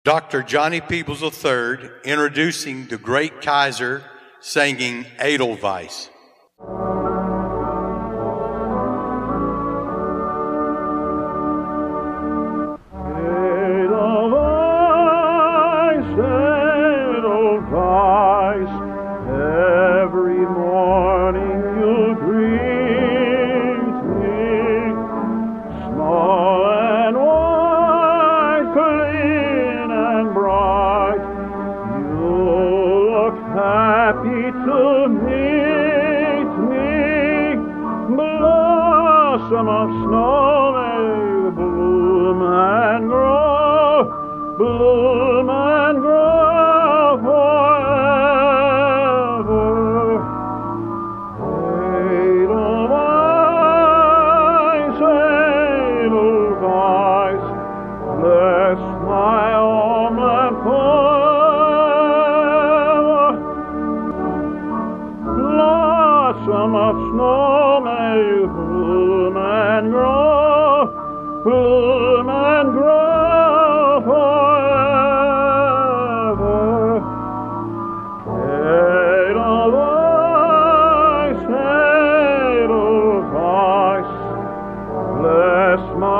Dr. Johnny Peebles III introducing the great Kaiser singing Edelweiss. Every morning you greet me, small and white, clean and bright. You look happy to meet me. Blossom of snow may bloom and grow, bloom and grow forever. Bless my homeland forever. Blossom of snow may bloom and grow, bloom and grow forever. Edelweiss, Edelweiss, bless my